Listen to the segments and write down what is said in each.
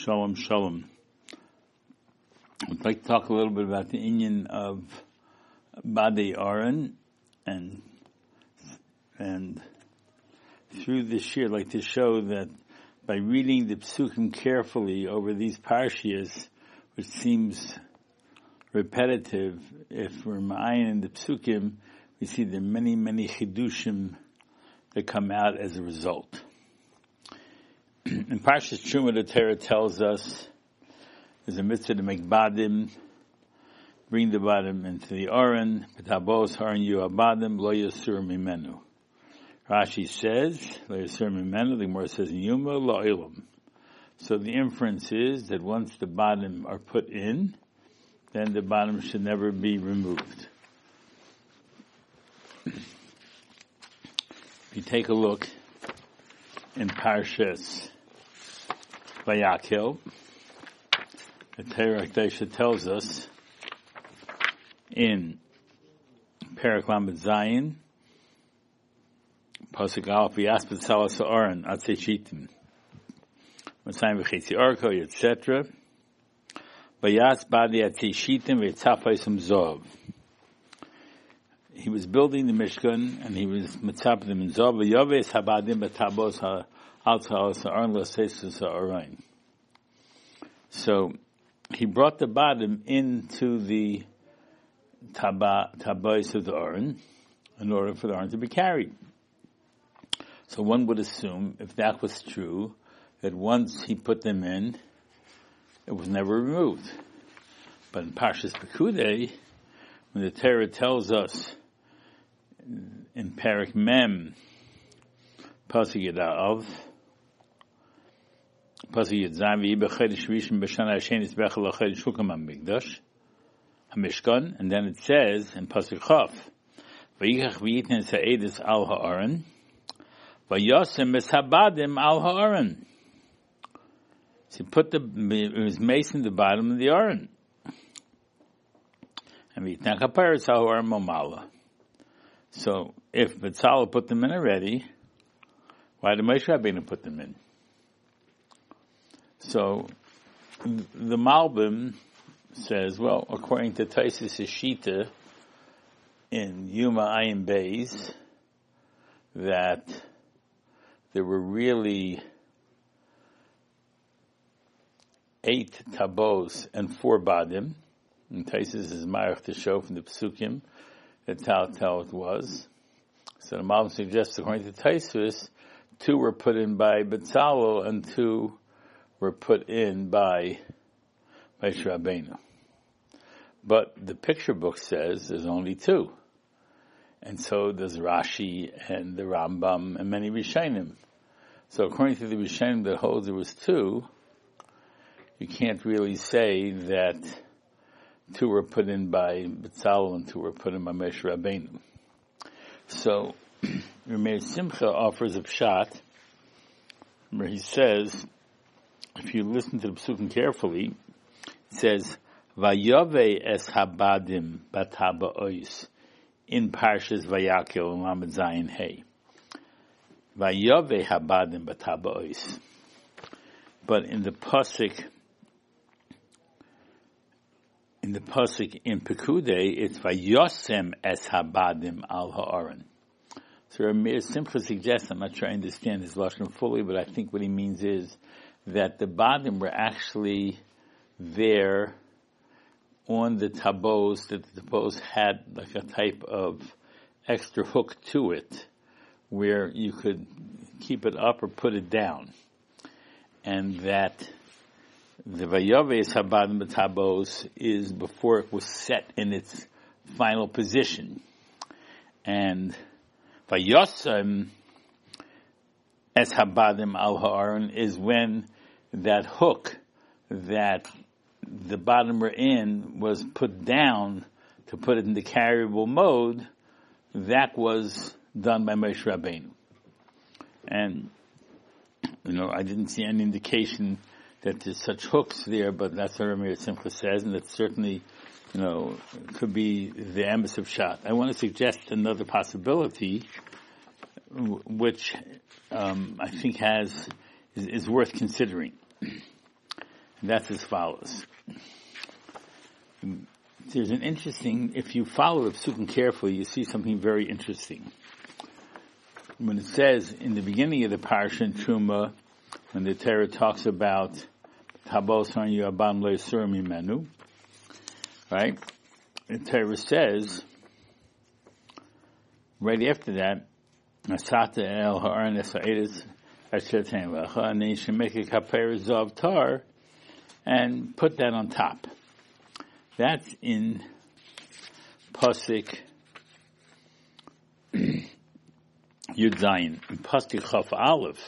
Shalom, shalom. I'd like to talk a little bit about the inyan of Badei Aaron, and through this year, I'd like to show that by reading the Psukim carefully over these parshiyas, which seems repetitive, if we're ma'ayin in the Psukim, we see there are many, many chidushim that come out as a result. In Parshas Truma, the Torah tells us there's a mitzvah to make badim, bring the badim into the Aron, b'tabos haron yu abadim, lo yasur mimenu. Rashi says, lo yasur mimenu, the Gemara says, yuma lo ilam. So the inference is that once the badim are put in, then the badim should never be removed. If you take a look in Parshas Vayakhel, the Torah Kedusha tells us in Perek Lamed Zayin, Pasuk Aleph, V'yas b'tzala sa'aron atzei shitim, Matzayim v'chetzi orko, etc. V'yas badi atzei shitim v'yitzafayim zov. He was building the Mishkan, and he was mitzapim in zov, v'yoves habadim b'tabos so he brought the bottom into the tabais of the Aron in order for the Aron to be carried. So one would assume, if that was true, that once he put them in, it was never removed. But in Parshas Pekudei, when the Torah tells us in Perek Mem, Pasuk Yadav, Pasuk Yadzav, Yibechedesh Rishon B'Shana Hashem Yitzbech L'Chedesh Hukam HaMikdash HaMishkan, and then it says in Pasuk Chaf, V'yikach v'yitnen Sa'edis Al Ha'aron, V'yosem Eshabadim Al Ha'aron. So he put it was mason the bottom of the Aron, and v'yitnen Kaparis Al Ha'aron Momala. So if Betzalel put them in already, why did Moshe Rabbeinu put them in? So the Malbim says, well, according to Taisus Shita in Yuma Ayin Beis, that there were really 8 tabos and 4 badim. And Taisus is Marach to show from the Psukim that's how it was. So the Malbim suggests, according to Taisus, 2 were put in by Betzalel and 2 were put in by Moshe Rabbeinu. But the picture book says there's only 2. And so does Rashi and the Rambam and many Rishonim. So according to the Rishonim that holds there was 2, you can't really say that 2 were put in by Betzalel and 2 were put in by Moshe Rabbeinu. So Rameir Simcha offers a pshat where he says, if you listen to the psukim carefully, it says, Vayove es habadim bataba ois, in Parshas Vayakhel and Lamed Zayin Hey. Vayove habadim bataba ois. But in the pasuk in Pekudei, it's Vayosem es habadim al ha'aron. So Rameir Simcha suggests, I'm not sure I understand his lashon fully, but I think what he means is that the badim were actually there on the tabos, that the tabos had like a type of extra hook to it where you could keep it up or put it down. And that the Vayoves habadim b'tabos is before it was set in its final position. And Vayosem es habadim al ha'aron is when that hook that the bottom were in was put down to put it in the carryable mode. That was done by Moshe Rabbeinu. And, I didn't see any indication that there's such hooks there, but that's what Rameir Simcha says, and that certainly, could be the emes of Shat. I want to suggest another possibility, which I think is worth considering. And that's as follows. There's an interesting, if you follow the psukim carefully, you see something very interesting. When it says in the beginning of the parasha in Truma, when the Torah talks about Tabos Yabam Le'Sur Mimenu, right? The Torah says, right after that, Asata El Ha'aron Esa'edis Asher Tein Lecha, and then you should make a kaper zav tar and put that on top. That's in Pasuk Yud Zayin. In Pasuk Chaf Aleph,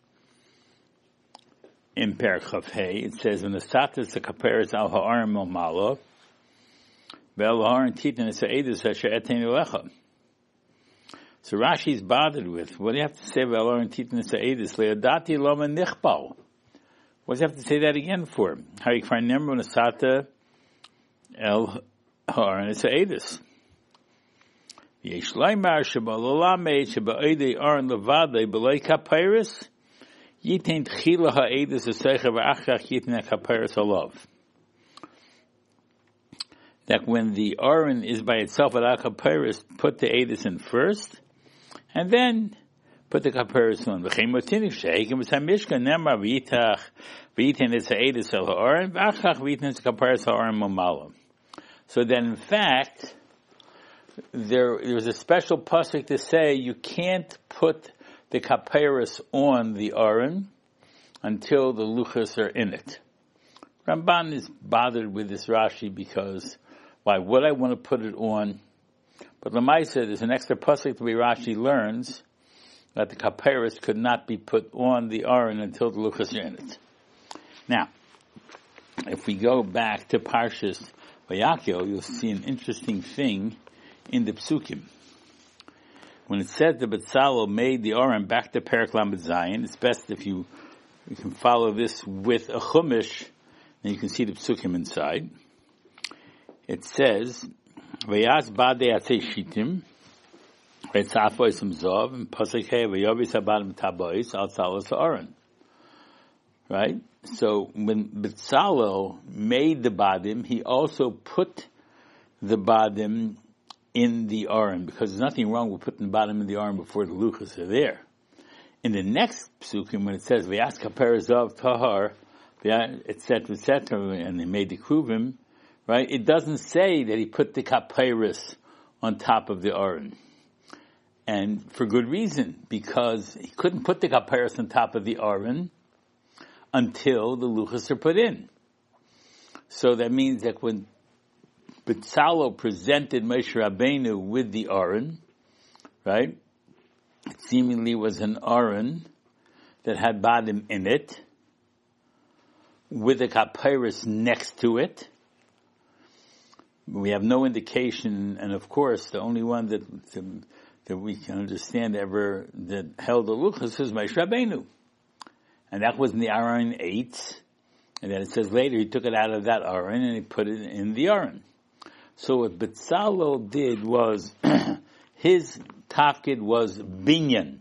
in Perek Chaf Hey, it says, "When the status of kaperes al ha'aron momalo, ve'al ha'aron titan esa'edus asher etein lecha." So Rashi's bothered with, what do you have to say ve'al ha'aron titan esa'edus le'adati loma nichbal? What do you have to say that again for? How you find number when the sata El Ha'aron Esa'edus. Yesh Laimar Sheba Lolamed Sheba Eidei Aron Levadei B'lei Kapiris Yitain Tchila Ha'edus Eseicha V'achach Yitain Kapiris Alav. That when the Aron is by itself without Kapiris, put the Edus in first, and then put the Kapiris on. V'chein Motinik She'ekim V'sam Mishkan Nemar V'yitach V'yitain Esa'edus El Ha'aron V'achach V'yitain Kapiris Ha'aron Momalo. So then, in fact, there's a special pasuk to say you can't put the kaperis on the aron until the luchas are in it. Ramban is bothered with this Rashi because why would I want to put it on? But Lamaisa, there's an extra pasuk the way Rashi learns that the kaperis could not be put on the aron until the luchas are in it. Now, if we go back to Parshas Vayakil, you'll see an interesting thing in the Psukim. When it says that Betzalel made the Aron back to Perek Lamed Zayin, it's best if you can follow this with a Chumash, and you can see the Psukim inside. It says, Vayaz Badei Atzei Shitim, Vaytzafo Yisum Zov, and Pasuk Hey, Vayovis Habadim Tabois, Al Tzalos Aron. Right? So when Betzalel made the Badim, he also put the Badim in the Aron, because there's nothing wrong with putting the Badim in the Aron before the Luchas are there. In the next Psukim, when it says, V'yas kaperes of Tahar, etc., and they made the Kruvim, right? It doesn't say that he put the Kaperis on top of the Aron. And for good reason, because he couldn't put the Kaperis on top of the Aron until the luchas are put in. So that means that when Betzalel presented Moshe Rabbeinu with the Aron, right, it seemingly was an Aron that had Badim in it, with a Kapiris next to it. We have no indication, and of course, the only one that we can understand that held the luchas was Moshe Rabbeinu. And that was in the Aron 8. And then it says later he took it out of that Aron and he put it in the Aron. So what Betzalel did was, his tafkid was binyan.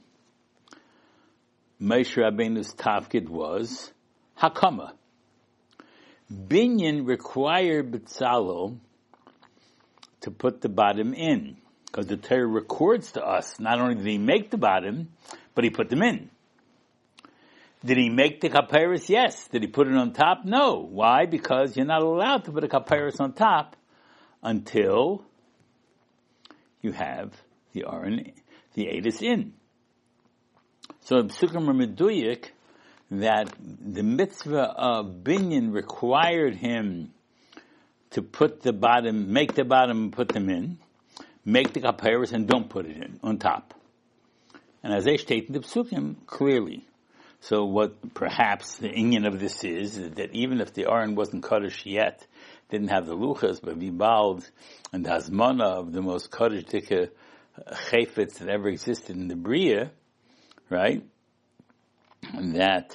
Moshe Rabbeinu's tafkid was hakama. Binyan required Betzalel to put the Badim in. Because the Torah records to us, not only did he make the Badim, but he put them in. Did he make the kaperis? Yes. Did he put it on top? No. Why? Because you're not allowed to put a kaperis on top until you have the Aron, the Edus in. So the Psukim are meduyik that the mitzvah of binyan required him to put the Badim, make the Badim and put them in, make the kaperis and don't put it in on top. And as they state in the Psukim clearly. So what perhaps the inyan of this is that even if the Aron wasn't Kaddish yet, didn't have the Luchas, but Vibald and the Hazmana of the most Kaddish Dika Chayfetz that ever existed in the Bria, right? And that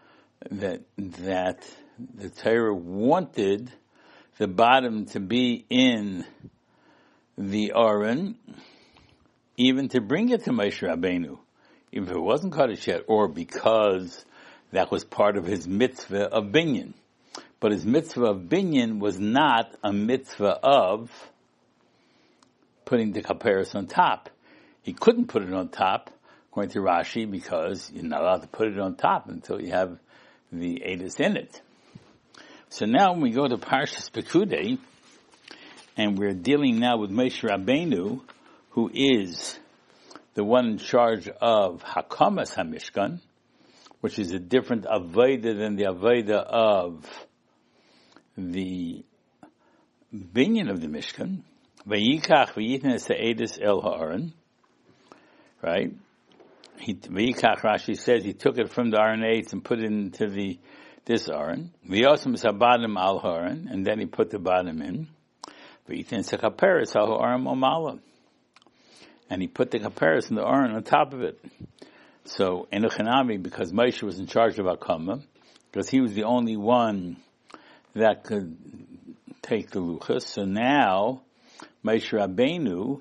the Torah wanted the bottom to be in the Aron, even to bring it to Moshe Rabbeinu. Even if it wasn't Kaddish yet, or because that was part of his mitzvah of binyan. But his mitzvah of binyan was not a mitzvah of putting the kaparis on top. He couldn't put it on top, according to Rashi, because you're not allowed to put it on top until you have the edus in it. So now when we go to Parshas Pekudei, and we're dealing now with Moshe Rabbeinu, who is the one in charge of Hakamas HaMishkan, which is a different avodah than the avodah of the binyan of the Mishkan. Vayikach v'yitnes ha'edus el ha'aron. Right? Vayikach, Rashi says, he took it from the Aron Eitz and put it into this Aron. V'yosem sabadim al ha'aron, and then he put the bottom in. V'yitnes ha'kaperes al ha'aron omala. And he put the kaperes in the Aron on top of it. So, Enochanami, because Moshe was in charge of Hakama, because he was the only one that could take the luchas. So now, Moshe Rabbeinu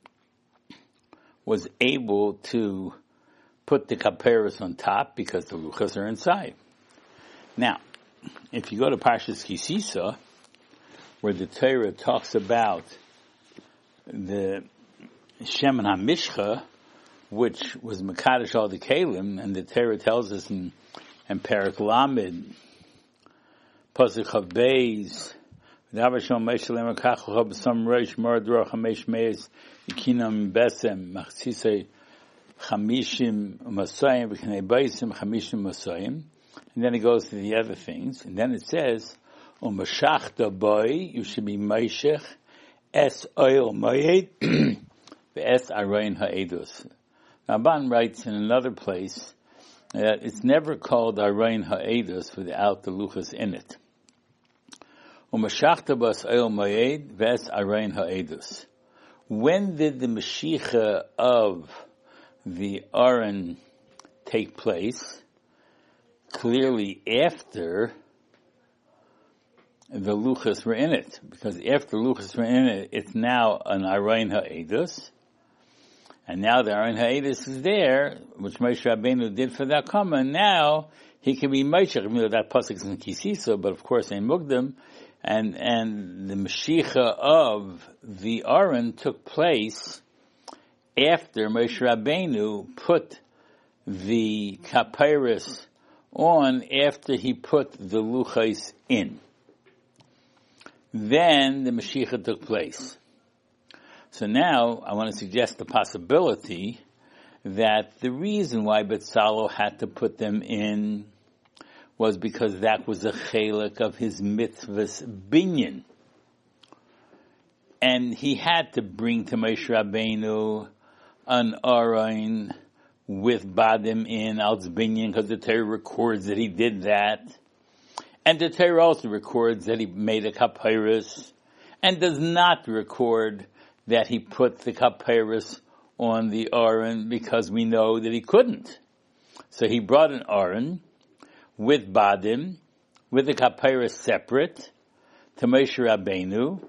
was able to put the kaperos on top because the luchas are inside. Now, if you go to Parshas Kisisa, where the Torah talks about the Shemen HaMishcha, which was Mekadosh all the Kalim, and the Torah tells us in Perek Lamed, Pasuk Chav Beis, V'davar Shalom Moshe Lemer Kach L'cha B'sam Reish Morad Ruach HaMesh Meis Yikinam Besem Machsisei Chamishim Masayim V'knei Beisim Chamishim Masayim. And then it goes to the other things, and then it says, U'mashachta Boi, you should be Meishech Es Oil Moyed V'es Arein Ha'edus. Ramban writes in another place that it's never called Arein Ha'edus without the luchas in it. Umashachta bas oil moed ves Arein Ha'edus. When did the Mashiach of the Aron take place? Clearly after the luchas were in it. Because after the luchas were in it, it's now an Arein Ha'edus. And now the Aron Ha'edus is there, which Moshe Rabbeinu did for that Hakama, and now he can be Moshe. Even though that pasuk is in Kisisa, but of course in Mugdam, and the Mashiach of the Aron took place after Moshe Rabbeinu put the Kapiris on, after he put the Luchais in. Then the Mashiach took place. So now I want to suggest the possibility that the reason why Betzalel had to put them in was because that was a chelik of his mitzvah's binyan. And he had to bring to Moshe Rabbeinu an Aron with Badim in Al's binyan, because the Torah records that he did that. And the Torah also records that he made a kapiris, and does not record that he put the kapiris on the Aron, because we know that he couldn't. So he brought an Aron with Badim, with the kapiris separate, to Moshe Rabbeinu,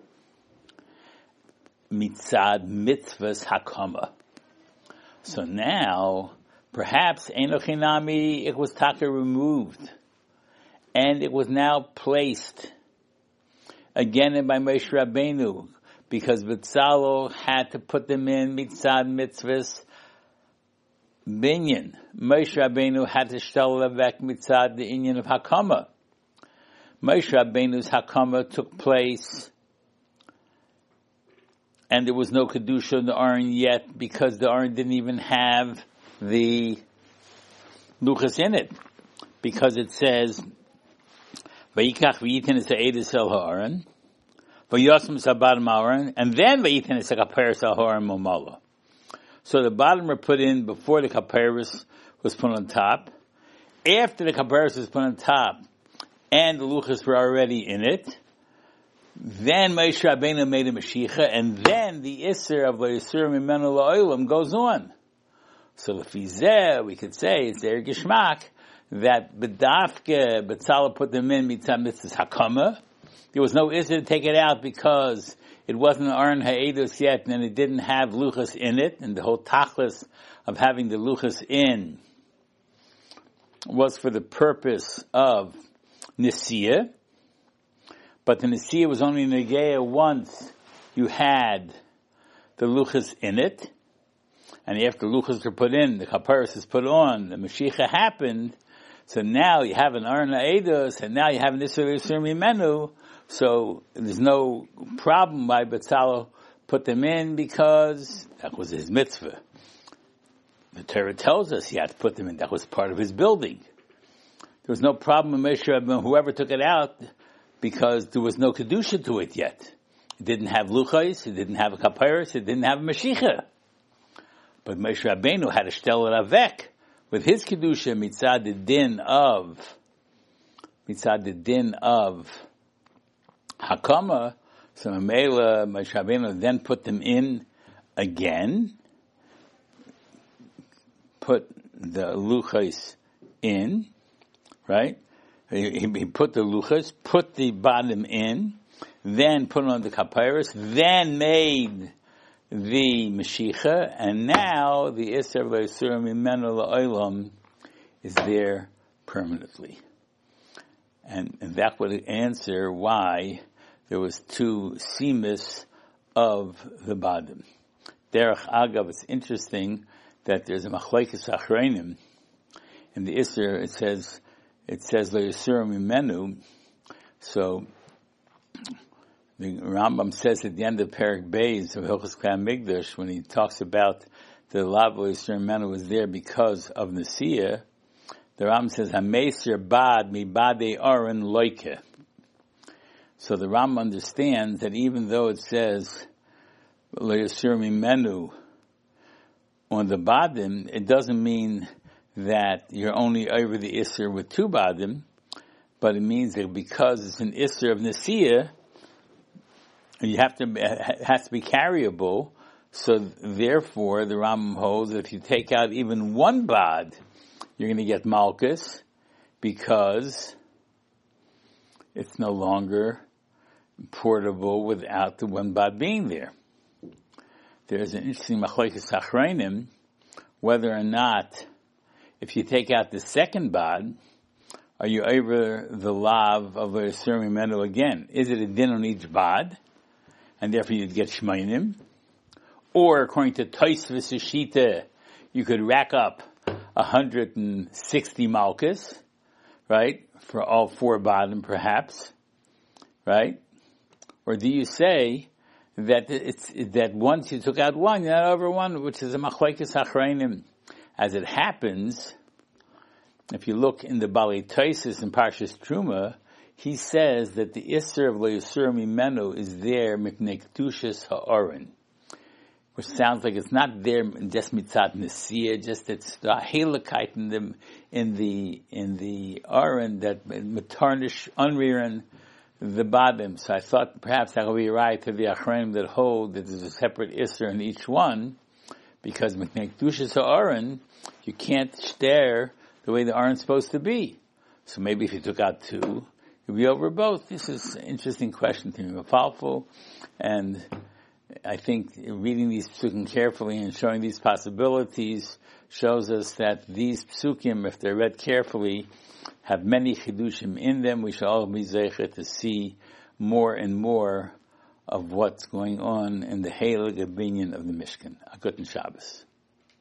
mitzad mitzvahs hakama. So now, perhaps Enochinami, it was taka removed, and it was now placed again by Moshe Rabbeinu, because Betzalel had to put them in mitzad mitzvahs binyan. Moshe Rabbeinu had to shtel levek mitzad the inyan of Hakama. Moshe Rabbeinu's Hakama took place, and there was no kedusha in the Aron yet, because the Aron didn't even have the luchas in it, because it says vayikach v'yitin es ha'edus el ha'aron v'yosem sabadim ha'aron, and then v'yitin es ha'kaperes el ha'aron momala. So the bottom were put in before the kaperes was put on top. After the kaperes was put on top, and the luchas were already in it, then Moshe Rabbeinu made a Mashiach, and then the Isser of V'yisur Mimenu La'olam goes on. So Lefizeh, we could say, it's their Geshmak, that B'dafke, Betzalel put them in mitzvah mitzvahs Hakama. There was no Isser to take it out because it wasn't Aron Ha'edus yet, and it didn't have luchas in it, and the whole tachlis of having the luchas in was for the purpose of Nisiyah. But the Nesiya was only Negeya once you had the Luchas in it, and after Luchas are put in, the Kaparis is put on, the Mashiach happened, so now you have an Aron Ha'edus, and now you have an Isser Mimenu, so there's no problem why Betzalel put them in, because that was his mitzvah. The Torah tells us he had to put them in. That was part of his building. There was no problem in Moshe Rabbeinu, whoever took it out, because there was no Kedusha to it yet. It didn't have Luchais, it didn't have a Kapiris, it didn't have a Mashiach. But Moshe Rabbeinu had a Shtel Ravek with his Kedusha mitzad the din of Hakama. So Mela Moshe Rabbeinu then put them in again, put the Luchais in, right? He put the Luchas, put the bottom in, then put on the Kapiris, then made the Mashiach, and now the Isser V'Yisurim Mimenu L'Olam is there permanently. And that would answer why there was two semis of the bottom. Derech Agav, it's interesting that there's a Machlekes Achreinim. In the Isser, it says V'Yisurim Mimenu. So the Rambam says at the end of Perek Beis of Hilchos Klei Hamikdash, when he talks about the Lav V'Yisurim Mimenu was there because of Nesiya, the Rambam says, HaMeisir Bad Mi Badei Aron Loike. So the Rambam understands that even though it says V'Yisurim Mimenu on the Badim, it doesn't mean that you're only over the Isser with two Badim, but it means that because it's an Isser of Nesiya, it has to be carryable. So therefore, the Rambam holds that if you take out even one Bad, you're going to get Malchus, because it's no longer portable without the one Bad being there. There's an interesting Machlekes Achreinim, whether or not, if you take out the second Bad, are you over the Lav of V'Yisurim Mimenu again? Is it a din on each Bad, and therefore you'd get Shmainim? Or, according to Tosfos Shita, you could rack up 160 Malchus, right? For all four Badim, perhaps, right? Or do you say that that once you took out one, you're not over one, which is a Machlekes Achreinim? As it happens, if you look in the Balei Tosfos in Parshas Truma, he says that the Isser of V'Yisurim Mimenu is there Mipnei Kedushas Ha'aron, which sounds like it's not there just mitzat Nesiya, just it's the Halakite in the Aron that Matarnish Unriran the Badim. So I thought perhaps that would be right to the Achreinim that hold that there's a separate Isser in each one, because Mipnei Kedushas Ha'aron, you can't stare the way the Aron's supposed to be. So maybe if you took out two, you'd be over both. This is an interesting question to me, powerful, and I think reading these psukim carefully and showing these possibilities shows us that these psukim, if they're read carefully, have many chidushim in them. We shall all be zeicher to see more and more of what's going on in the heilige binyan of the Mishkan. A guten Shabbos.